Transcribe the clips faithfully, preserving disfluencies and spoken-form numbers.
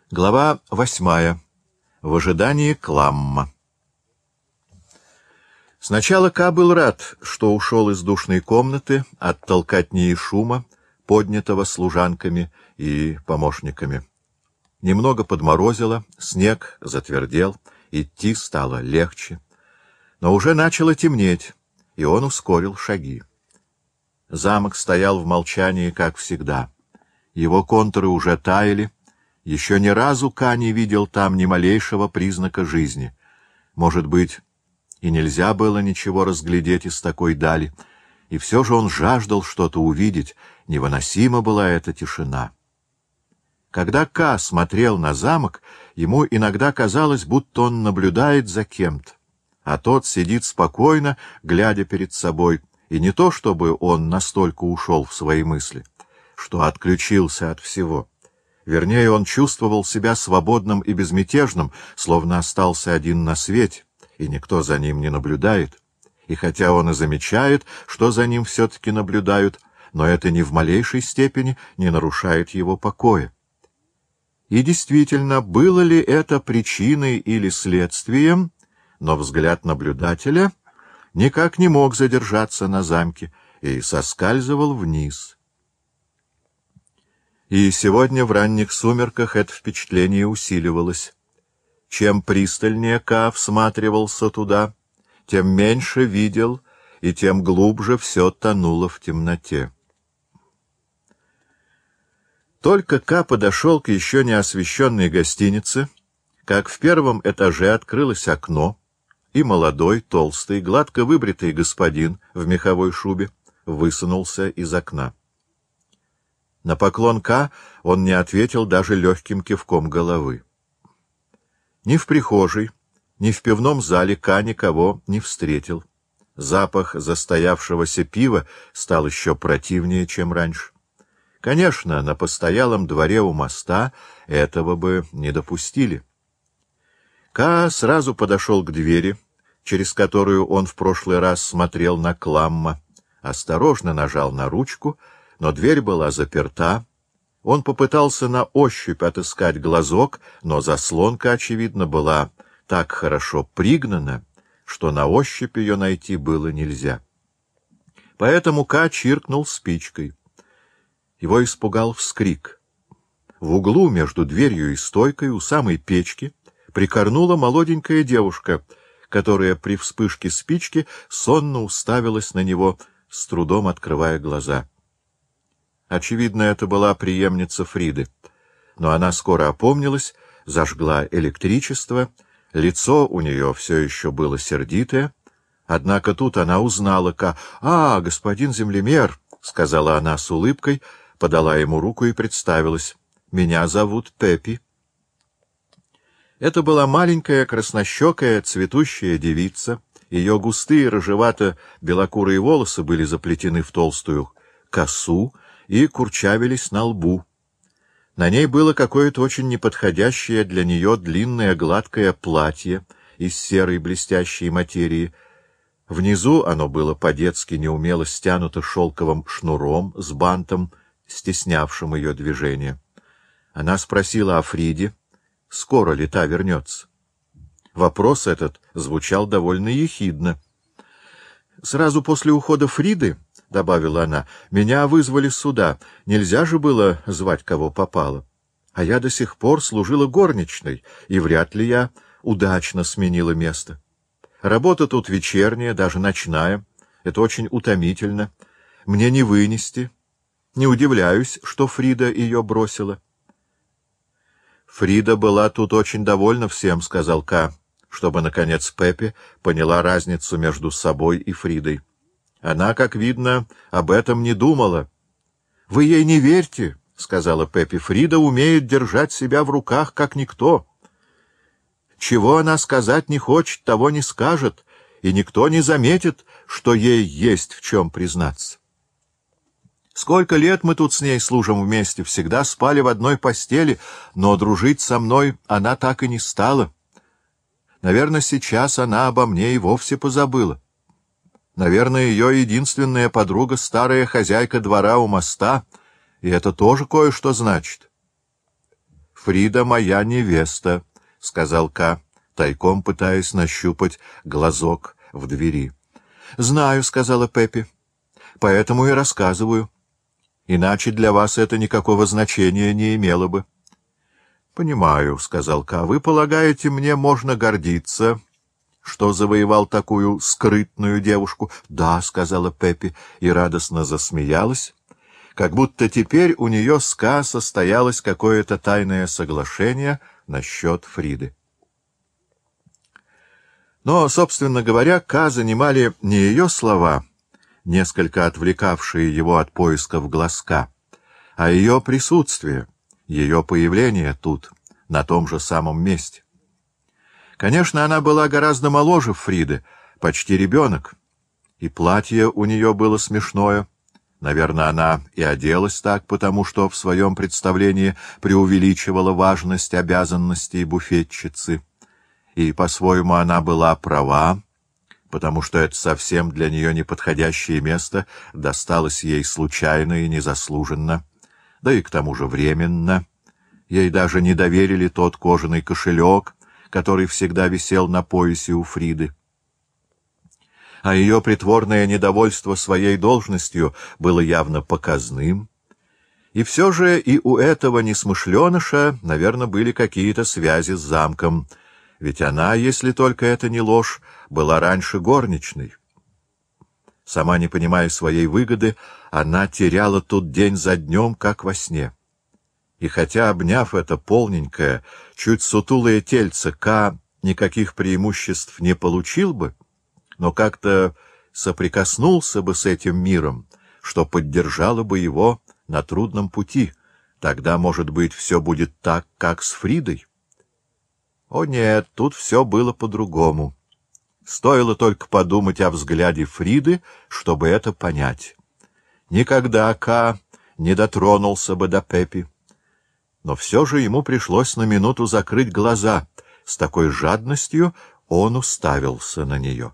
Глава восьмая. В ожидании Кламма. Сначала Ка был рад, что ушел из душной комнаты от толкотни и шума, поднятого служанками и помощниками. Немного подморозило, снег затвердел, идти стало легче. Но уже начало темнеть, и он ускорил шаги. Замок стоял в молчании, как всегда. Его контуры уже таяли. Еще ни разу Ка не видел там ни малейшего признака жизни. Может быть, и нельзя было ничего разглядеть из такой дали, и все же он жаждал что-то увидеть, невыносима была эта тишина. Когда Ка смотрел на замок, ему иногда казалось, будто он наблюдает за кем-то, а тот сидит спокойно, глядя перед собой, и не то чтобы он настолько ушел в свои мысли, что отключился от всего. Вернее, он чувствовал себя свободным и безмятежным, словно остался один на свете, и никто за ним не наблюдает. И хотя он и замечает, что за ним все-таки наблюдают, но это ни в малейшей степени не нарушает его покоя. И действительно, было ли это причиной или следствием, но взгляд наблюдателя никак не мог задержаться на замке и соскальзывал вниз. И сегодня в ранних сумерках это впечатление усиливалось. Чем пристальнее Ка всматривался туда, тем меньше видел, и тем глубже все тонуло в темноте. Только Ка подошел к еще не освещенной гостинице, как в первом этаже открылось окно, и молодой, толстый, гладко выбритый господин в меховой шубе высунулся из окна. На поклон Ка он не ответил даже легким кивком головы. Ни в прихожей, ни в пивном зале Ка никого не встретил. Запах застоявшегося пива стал еще противнее, чем раньше. Конечно, на постоялом дворе у моста этого бы не допустили. Ка сразу подошел к двери, через которую он в прошлый раз смотрел на Кламма, осторожно нажал на ручку, но дверь была заперта. Он попытался на ощупь отыскать глазок, но заслонка, очевидно, была так хорошо пригнана, что на ощупь ее найти было нельзя. Поэтому Ка чиркнул спичкой. Его испугал вскрик. В углу между дверью и стойкой у самой печки прикорнула молоденькая девушка, которая при вспышке спички сонно уставилась на него, с трудом открывая глаза. Очевидно, это была преемница Фриды. Но она скоро опомнилась, зажгла электричество, лицо у нее все еще было сердитое. Однако тут она узнала Ка. «А, господин землемер», — сказала она с улыбкой, подала ему руку и представилась. «Меня зовут Пеппи». Это была маленькая, краснощекая, цветущая девица. Ее густые, рыжевато-белокурые волосы были заплетены в толстую косу и курчавились на лбу. На ней было какое-то очень неподходящее для нее длинное гладкое платье из серой блестящей материи. Внизу оно было по-детски неумело стянуто шелковым шнуром с бантом, стеснявшим ее движение. Она спросила о Фриде, скоро ли та вернется. Вопрос этот звучал довольно ехидно. «Сразу после ухода Фриды, — добавила она, — меня вызвали сюда. Нельзя же было звать, кого попало. А я до сих пор служила горничной, и вряд ли я удачно сменила место. Работа тут вечерняя, даже ночная. Это очень утомительно. Мне не вынести. Не удивляюсь, что Фрида ее бросила». «Фрида была тут очень довольна всем, — сказал Ка, чтобы, наконец, Пеппи поняла разницу между собой и Фридой. Она, как видно, об этом не думала. — Вы ей не верьте, — сказала Пеппи. — Фрида умеет держать себя в руках, как никто. Чего она сказать не хочет, того не скажет, и никто не заметит, что ей есть в чем признаться. Сколько лет мы тут с ней служим вместе, всегда спали в одной постели, но дружить со мной она так и не стала. Наверное, сейчас она обо мне и вовсе позабыла. Наверное, ее единственная подруга — старая хозяйка двора у моста, и это тоже кое-что значит. Фрида моя невеста, — сказал Ка, тайком пытаясь нащупать глазок в двери. — Знаю, — сказала Пеппи, — поэтому и рассказываю. Иначе для вас это никакого значения не имело бы. — Понимаю, — сказал Ка, — вы полагаете, мне можно гордиться, что завоевал такую скрытную девушку? — Да, — сказала Пеппи и радостно засмеялась, как будто теперь у нее с Ка состоялось какое-то тайное соглашение насчет Фриды. Но, собственно говоря, Ка занимали не ее слова, несколько отвлекавшие его от поисков глазка, а ее присутствие, ее появление тут, на том же самом месте. Конечно, она была гораздо моложе Фриды, почти ребенок, и платье у нее было смешное. Наверное, она и оделась так, потому что в своем представлении преувеличивала важность обязанностей буфетчицы. И, по-своему, она была права, потому что это совсем для нее неподходящее место досталось ей случайно и незаслуженно, да и к тому же временно. Ей даже не доверили тот кожаный кошелек, который всегда висел на поясе у Фриды. А ее притворное недовольство своей должностью было явно показным. И все же и у этого несмышленыша, наверное, были какие-то связи с замком, ведь она, если только это не ложь, была раньше горничной. Сама не понимая своей выгоды, она теряла тут день за днем, как во сне. И хотя, обняв это полненькое, чуть сутулое тельце, Ка никаких преимуществ не получил бы, но как-то соприкоснулся бы с этим миром, что поддержало бы его на трудном пути. Тогда, может быть, все будет так, как с Фридой. О нет, тут все было по-другому. Стоило только подумать о взгляде Фриды, чтобы это понять. Никогда Ка не дотронулся бы до Пеппи. Но все же ему пришлось на минуту закрыть глаза. С такой жадностью он уставился на нее.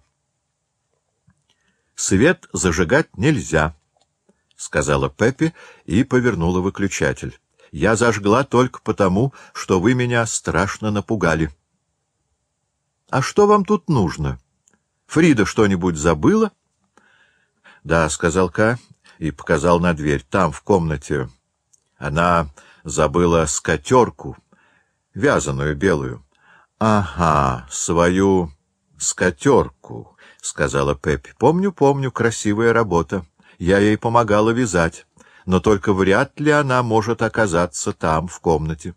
«Свет зажигать нельзя», — сказала Пеппи и повернула выключатель. «Я зажгла только потому, что вы меня страшно напугали». «А что вам тут нужно? Фрида что-нибудь забыла?» «Да», — сказал Ка и показал на дверь. «Там, в комнате. Она забыла скатерку, вязаную белую». «Ага, свою скатерку», — сказала Пеппи. «Помню, помню, красивая работа. Я ей помогала вязать, но только вряд ли она может оказаться там, в комнате».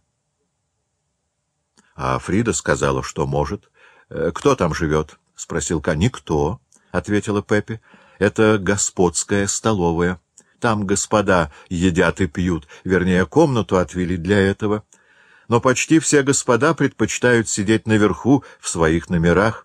А Фрида сказала, что может. «Кто там живет?» — спросил Ка. «Никто», — ответила Пеппи. «Это господская столовая. Там господа едят и пьют, вернее, комнату отвели для этого. Но почти все господа предпочитают сидеть наверху в своих номерах».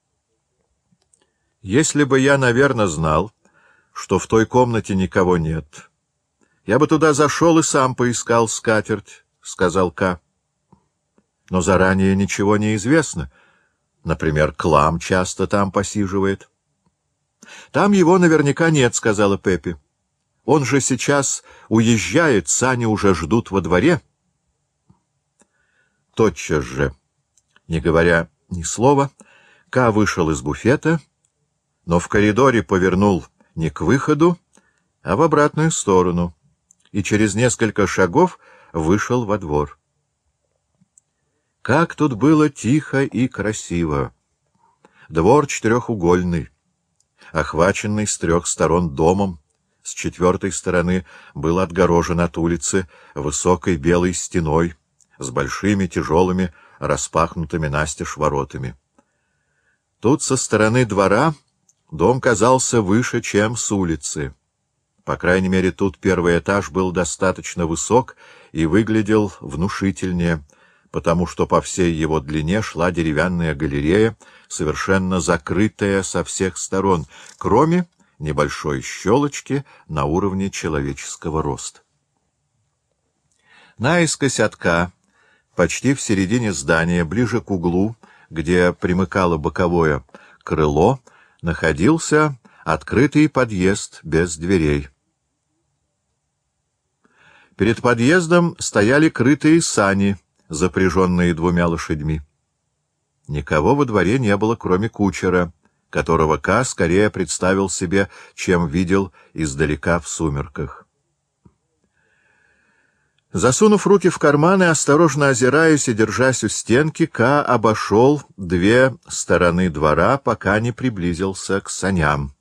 «Если бы я, наверное, знал, что в той комнате никого нет, я бы туда зашел и сам поискал скатерть», — сказал Ка. «Но заранее ничего не известно. Например, Клам часто там посиживает». «Там его наверняка нет», — сказала Пеппи. «Он же сейчас уезжает, сани уже ждут во дворе». Тотчас же, не говоря ни слова, Ка вышел из буфета, но в коридоре повернул не к выходу, а в обратную сторону, и через несколько шагов вышел во двор. Как тут было тихо и красиво! Двор четырехугольный, охваченный с трех сторон домом, с четвертой стороны был отгорожен от улицы высокой белой стеной с большими тяжелыми распахнутыми настежь воротами. Тут со стороны двора дом казался выше, чем с улицы. По крайней мере, тут первый этаж был достаточно высок и выглядел внушительнее, потому что по всей его длине шла деревянная галерея, совершенно закрытая со всех сторон, кроме небольшой щелочки на уровне человеческого роста. Наискось от Ка, почти в середине здания, ближе к углу, где примыкало боковое крыло, находился открытый подъезд без дверей. Перед подъездом стояли крытые сани запряженные двумя лошадьми. Никого во дворе не было, кроме кучера, которого Ка скорее представил себе, чем видел издалека в сумерках. Засунув руки в карманы, осторожно озираясь и держась у стенки, Ка обошел две стороны двора, пока не приблизился к саням.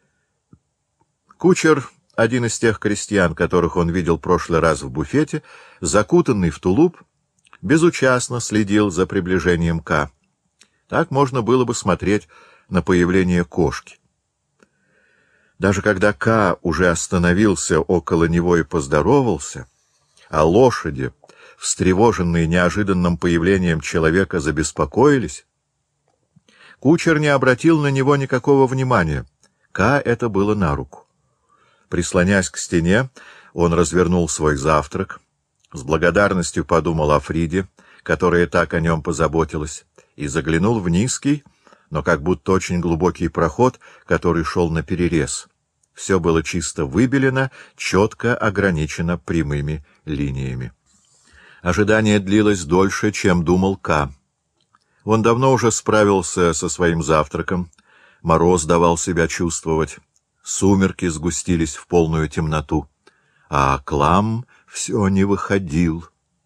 Кучер, один из тех крестьян, которых он видел прошлый раз в буфете, закутанный в тулуп, безучастно следил за приближением Ка. Так можно было бы смотреть на появление кошки. Даже когда Ка уже остановился около него и поздоровался, а лошади, встревоженные неожиданным появлением человека, забеспокоились, кучер не обратил на него никакого внимания. Ка это было на руку. Прислонясь к стене, он развернул свой завтрак, с благодарностью подумал о Фриде, которая так о нем позаботилась, и заглянул в низкий, но как будто очень глубокий проход, который шел наперерез. Все было чисто выбелено, четко ограничено прямыми линиями. Ожидание длилось дольше, чем думал Ка. Он давно уже справился со своим завтраком, мороз давал себя чувствовать, сумерки сгустились в полную темноту, а Клам все не выходил.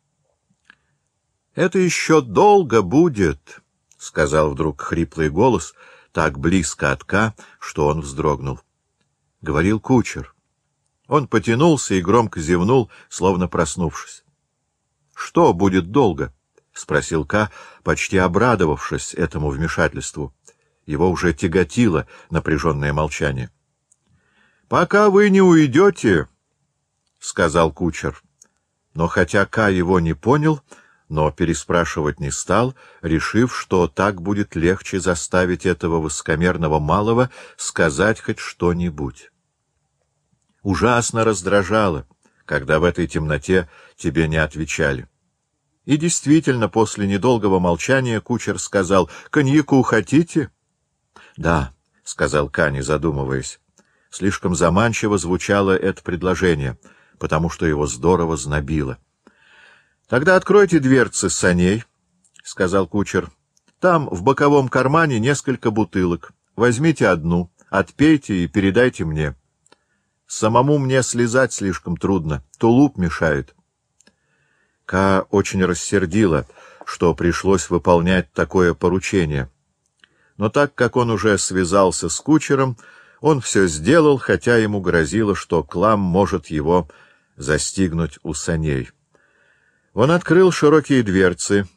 «Это еще долго будет», — сказал вдруг хриплый голос, так близко от Ка, что он вздрогнул. Говорил кучер. Он потянулся и громко зевнул, словно проснувшись. — Что будет долго? — спросил Ка, почти обрадовавшись этому вмешательству. Его уже тяготило напряженное молчание. — Пока вы не уйдете, — сказал кучер. Но хотя Ка его не понял, но переспрашивать не стал, решив, что так будет легче заставить этого высокомерного малого сказать хоть что-нибудь. Ужасно раздражало, когда в этой темноте тебе не отвечали. И действительно, после недолгого молчания кучер сказал: «Коньяку хотите?» «Да», — сказал Ка, не задумываясь. Слишком заманчиво звучало это предложение, потому что его здорово знобило. «Тогда откройте дверцы саней», — сказал кучер. «Там в боковом кармане несколько бутылок. Возьмите одну, отпейте и передайте мне. Самому мне слезать слишком трудно, тулуп мешает». Ка очень рассердило, что пришлось выполнять такое поручение. Но так как он уже связался с кучером, он все сделал, хотя ему грозило, что Клам может его застигнуть у саней. Он открыл широкие дверцы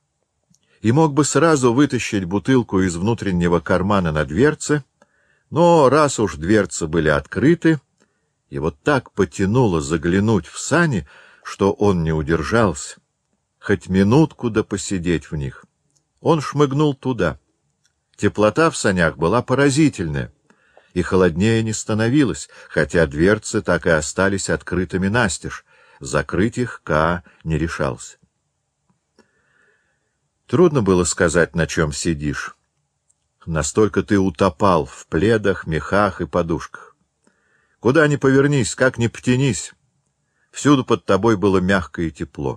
и мог бы сразу вытащить бутылку из внутреннего кармана на дверце, но раз уж дверцы были открыты, его так потянуло заглянуть в сани, что он не удержался, хоть минутку да посидеть в них. Он шмыгнул туда. Теплота в санях была поразительная, и холоднее не становилось, хотя дверцы так и остались открытыми настежь. Закрыть их Ка не решался. Трудно было сказать, на чем сидишь. Настолько ты утопал в пледах, мехах и подушках. Куда ни повернись, как ни потянись, всюду под тобой было мягко и тепло.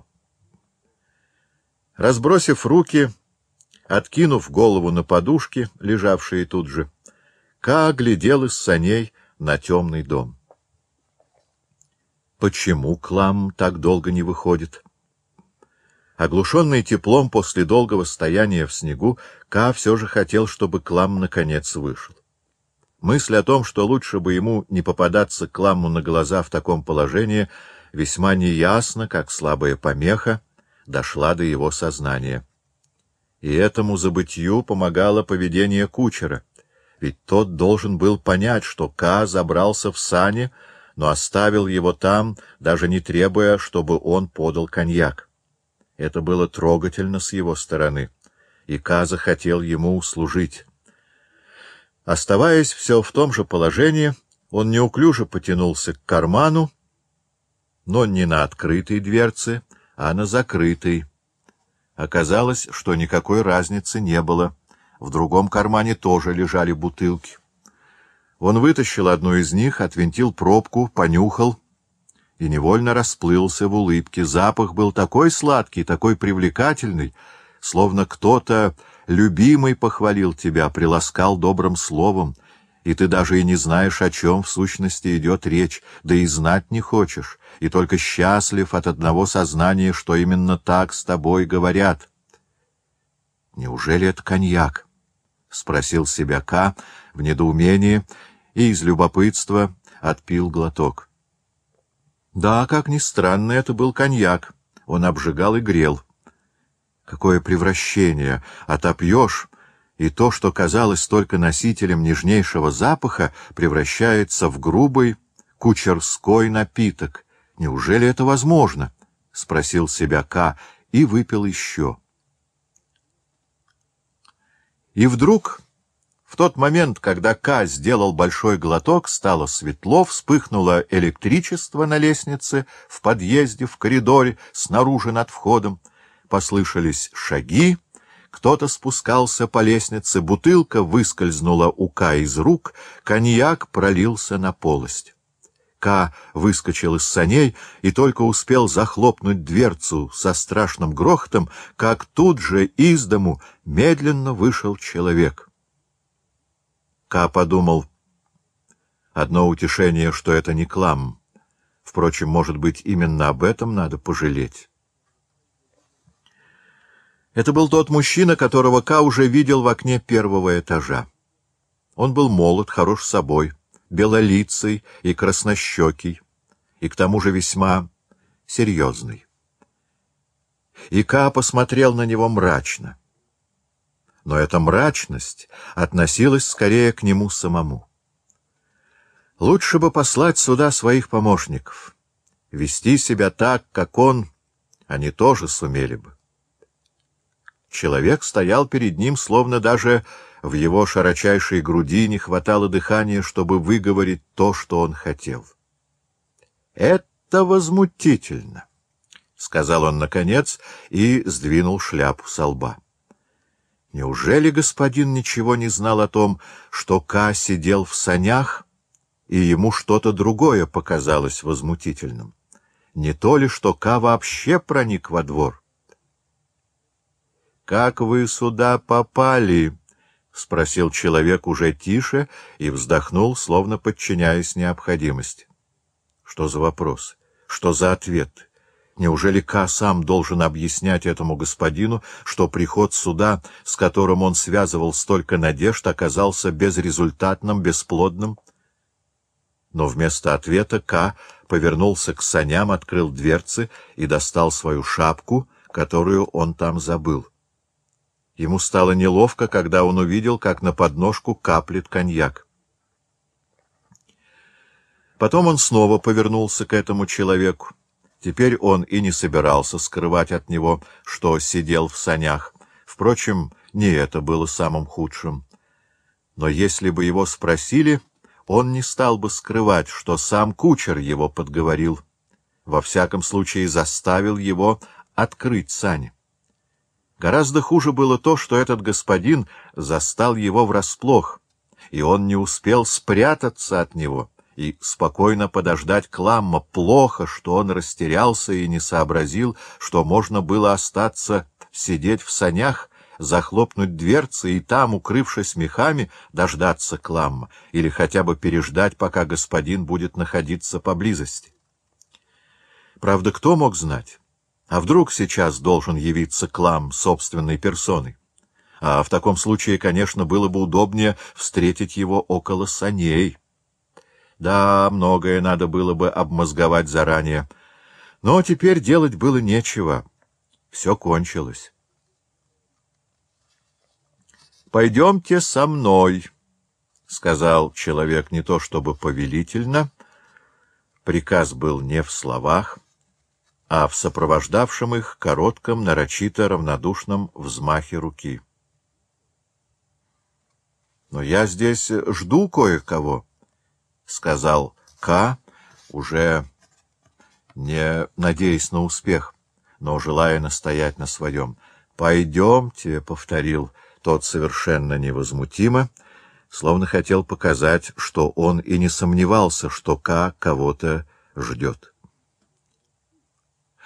Разбросив руки, откинув голову на подушки, лежавшие тут же, Ка глядел из саней на темный дом. Почему Клам так долго не выходит? Оглушенный теплом после долгого стояния в снегу, Ка все же хотел, чтобы Клам наконец вышел. Мысль о том, что лучше бы ему не попадаться Кламу на глаза в таком положении, весьма неясно, как слабая помеха, дошла до его сознания. И этому забытью помогало поведение кучера, ведь тот должен был понять, что Ка забрался в сани, но оставил его там, даже не требуя, чтобы он подал коньяк. Это было трогательно с его стороны, и Ка захотел ему услужить. Оставаясь все в том же положении, он неуклюже потянулся к карману, но не на открытой дверце, а на закрытой. Оказалось, что никакой разницы не было. В другом кармане тоже лежали бутылки. Он вытащил одну из них, отвинтил пробку, понюхал и невольно расплылся в улыбке. Запах был такой сладкий, такой привлекательный, словно кто-то, любимый, похвалил тебя, приласкал добрым словом, и ты даже и не знаешь, о чем в сущности идет речь, да и знать не хочешь, и только счастлив от одного сознания, что именно так с тобой говорят. «Неужели это коньяк?» — спросил себя Ка в недоумении и из любопытства отпил глоток. Да, как ни странно, это был коньяк. Он обжигал и грел. Какое превращение! Отопьешь, и то, что казалось только носителем нежнейшего запаха, превращается в грубый кучерской напиток. Неужели это возможно? — спросил себя Ка и выпил еще. И вдруг, в тот момент, когда Ка сделал большой глоток, стало светло, вспыхнуло электричество на лестнице, в подъезде, в коридоре, снаружи над входом. Послышались шаги, кто-то спускался по лестнице, бутылка выскользнула у Ка из рук, коньяк пролился на полость. Ка выскочил из саней и только успел захлопнуть дверцу со страшным грохотом, как тут же из дому медленно вышел человек. Ка подумал, одно утешение, что это не Клам. Впрочем, может быть, именно об этом надо пожалеть. Это был тот мужчина, которого Ка уже видел в окне первого этажа. Он был молод, хорош собой, белолицый и краснощекий, и к тому же весьма серьезный. И Ка посмотрел на него мрачно. Но эта мрачность относилась скорее к нему самому. Лучше бы послать сюда своих помощников. Вести себя так, как он, они тоже сумели бы. Человек стоял перед ним, словно даже в его широчайшей груди не хватало дыхания, чтобы выговорить то, что он хотел. — Это возмутительно, — сказал он наконец и сдвинул шляпу со лба. Неужели господин ничего не знал о том, что Ка сидел в санях, и ему что-то другое показалось возмутительным? Не то ли, что Ка вообще проник во двор? — Как вы сюда попали? — спросил человек уже тише и вздохнул, словно подчиняясь необходимости. Что за вопрос? Что за ответ? Неужели Ка сам должен объяснять этому господину, что приход сюда, с которым он связывал столько надежд, оказался безрезультатным, бесплодным? Но вместо ответа Ка повернулся к саням, открыл дверцы и достал свою шапку, которую он там забыл. Ему стало неловко, когда он увидел, как на подножку каплет коньяк. Потом он снова повернулся к этому человеку. Теперь он и не собирался скрывать от него, что сидел в санях. Впрочем, не это было самым худшим. Но если бы его спросили, он не стал бы скрывать, что сам кучер его подговорил. Во всяком случае, заставил его открыть сани. Гораздо хуже было то, что этот господин застал его врасплох, и он не успел спрятаться от него и спокойно подождать Кламма. Плохо, что он растерялся и не сообразил, что можно было остаться сидеть в санях, захлопнуть дверцы и там, укрывшись мехами, дождаться Кламма или хотя бы переждать, пока господин будет находиться поблизости. Правда, кто мог знать? А вдруг сейчас должен явиться Клам собственной персоной? А в таком случае, конечно, было бы удобнее встретить его около саней. Да, многое надо было бы обмозговать заранее. Но теперь делать было нечего. Все кончилось. «Пойдемте со мной», — сказал человек не то чтобы повелительно. Приказ был не в словах, а в сопровождавшем их коротком, нарочито равнодушном взмахе руки. — Но я здесь жду кое-кого, — сказал Ка, уже не надеясь на успех, но желая настоять на своем. — Пойдемте, — повторил тот совершенно невозмутимо, словно хотел показать, что он и не сомневался, что Ка кого-то ждет.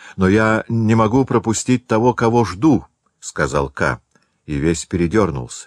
— Но я не могу пропустить того, кого жду, — сказал Ка, и весь передернулся.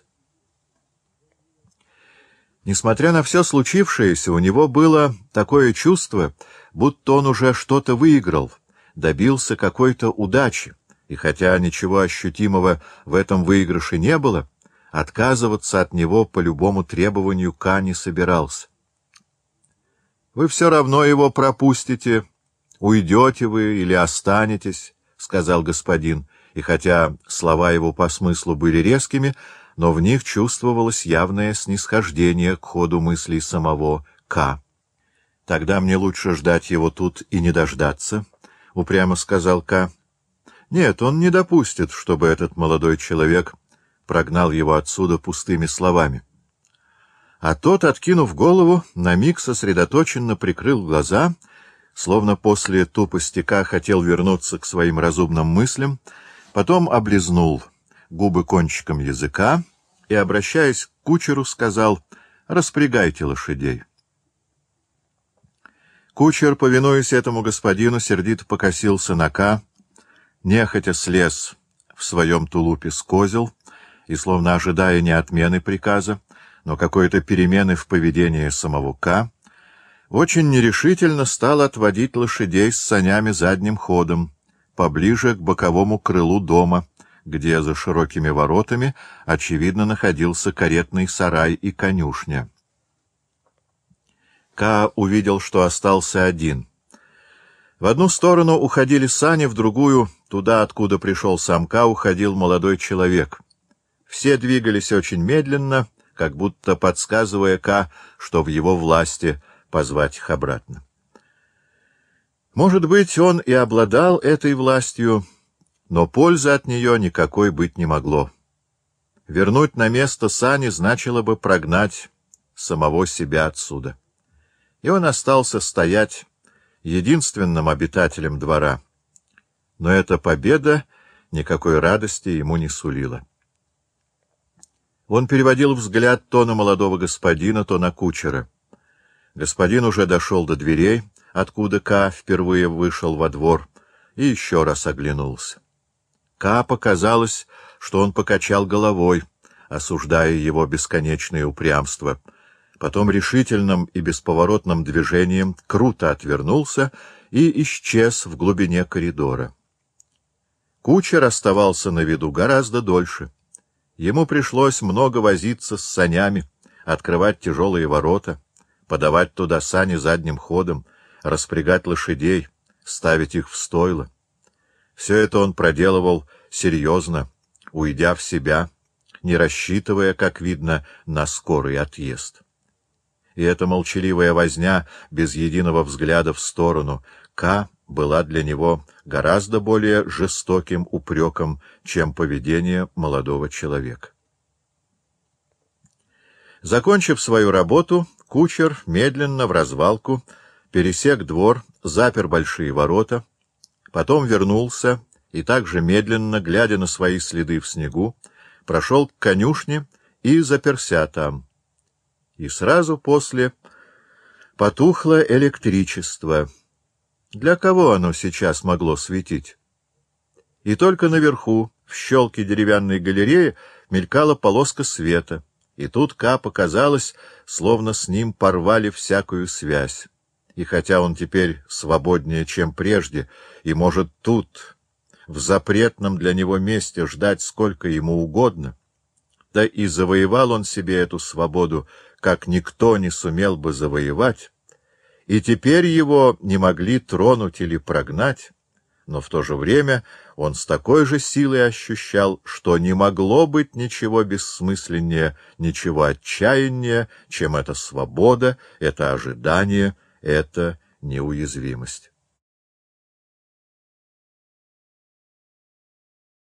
Несмотря на все случившееся, у него было такое чувство, будто он уже что-то выиграл, добился какой-то удачи, и хотя ничего ощутимого в этом выигрыше не было, отказываться от него по любому требованию Ка не собирался. — Вы все равно его пропустите, уйдете вы или останетесь, — сказал господин, и хотя слова его по смыслу были резкими, но в них чувствовалось явное снисхождение к ходу мыслей самого Ка. — Тогда мне лучше ждать его тут и не дождаться, — упрямо сказал Ка. — Нет, он не допустит, чтобы этот молодой человек прогнал его отсюда пустыми словами. А тот, откинув голову, на миг сосредоточенно прикрыл глаза, словно после тупости Ка хотел вернуться к своим разумным мыслям, потом облизнул губы кончиком языка и, обращаясь к кучеру, сказал: «Распрягайте лошадей». Кучер, повинуясь этому господину, сердито покосился на Ка, нехотя слез в своем тулупе с козел и, словно ожидая не отмены приказа, но какой-то перемены в поведении самого Ка, очень нерешительно стал отводить лошадей с санями задним ходом, поближе к боковому крылу дома, где за широкими воротами, очевидно, находился каретный сарай и конюшня. Ка увидел, что остался один. В одну сторону уходили сани, в другую, туда, откуда пришел сам Ка, уходил молодой человек. Все двигались очень медленно, как будто подсказывая Ка, что в его власти позвать их обратно. Может быть, он и обладал этой властью, но пользы от нее никакой быть не могло. Вернуть на место сани значило бы прогнать самого себя отсюда. И он остался стоять единственным обитателем двора. Но эта победа никакой радости ему не сулила. Он переводил взгляд то на молодого господина, то на кучера. Господин уже дошел до дверей, откуда Ка впервые вышел во двор, и еще раз оглянулся. Ка показалось, что он покачал головой, осуждая его бесконечное упрямство. Потом решительным и бесповоротным движением круто отвернулся и исчез в глубине коридора. Кучер оставался на виду гораздо дольше. Ему пришлось много возиться с санями, открывать тяжелые ворота, подавать туда сани задним ходом, распрягать лошадей, ставить их в стойло. Все это он проделывал серьезно, уйдя в себя, не рассчитывая, как видно, на скорый отъезд. И эта молчаливая возня, без единого взгляда в сторону Ка, была для него гораздо более жестоким упреком, чем поведение молодого человека. Закончив свою работу, кучер медленно вразвалку пересек двор, запер большие ворота, потом вернулся и также медленно, глядя на свои следы в снегу, прошел к конюшне и заперся там. И сразу после потухло электричество. Для кого оно сейчас могло светить? И только наверху, в щелке деревянной галереи, мелькала полоска света, и тут Ка показалось, словно с ним порвали всякую связь. И хотя он теперь свободнее, чем прежде, и может тут, в запретном для него месте, ждать сколько ему угодно, да и завоевал он себе эту свободу, как никто не сумел бы завоевать, и теперь его не могли тронуть или прогнать, но в то же время он с такой же силой ощущал, что не могло быть ничего бессмысленнее, ничего отчаяннее, чем эта свобода, это ожидание, это неуязвимость.